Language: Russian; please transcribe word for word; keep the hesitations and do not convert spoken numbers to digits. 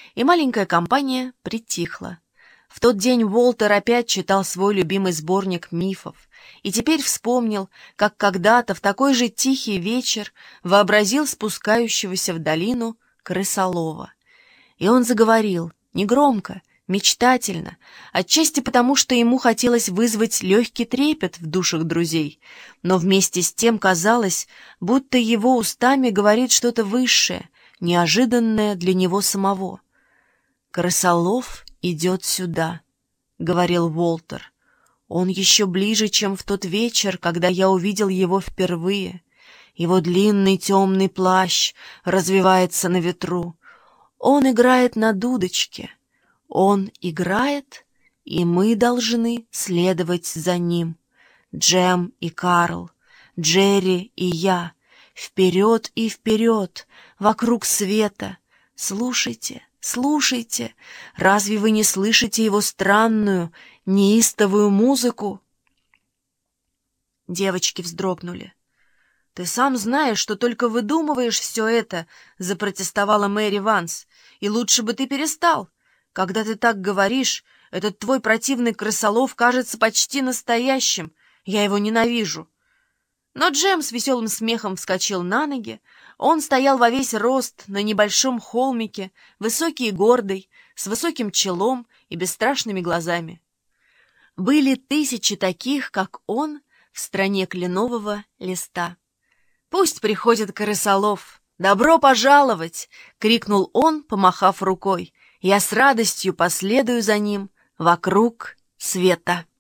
и маленькая компания притихла. В тот день Уолтер опять читал свой любимый сборник мифов и теперь вспомнил, как когда-то в такой же тихий вечер вообразил спускающегося в долину крысолова. И он заговорил, негромко, мечтательно, отчасти потому, что ему хотелось вызвать легкий трепет в душах друзей, но вместе с тем казалось, будто его устами говорит что-то высшее, неожиданное для него самого. «Крысолов идет сюда», — говорил Уолтер. «Он еще ближе, чем в тот вечер, когда я увидел его впервые. Его длинный темный плащ развивается на ветру. Он играет на дудочке. Он играет, и мы должны следовать за ним. Джем и Карл, Джерри и я. Вперед и вперед, вокруг света. Слушайте, слушайте, разве вы не слышите его странную, неистовую музыку?» Девочки вздрогнули. «Ты сам знаешь, что только выдумываешь все это», — запротестовала Мэри Ванс. «И лучше бы ты перестал. Когда ты так говоришь, этот твой противный крысолов кажется почти настоящим. Я его ненавижу». Но Джем с веселым смехом вскочил на ноги. Он стоял во весь рост на небольшом холмике, высокий и гордый, с высоким челом и бесстрашными глазами. Были тысячи таких, как он, в стране кленового листа. «Пусть приходит крысолов! Добро пожаловать!» — крикнул он, помахав рукой. «Я с радостью последую за ним вокруг света».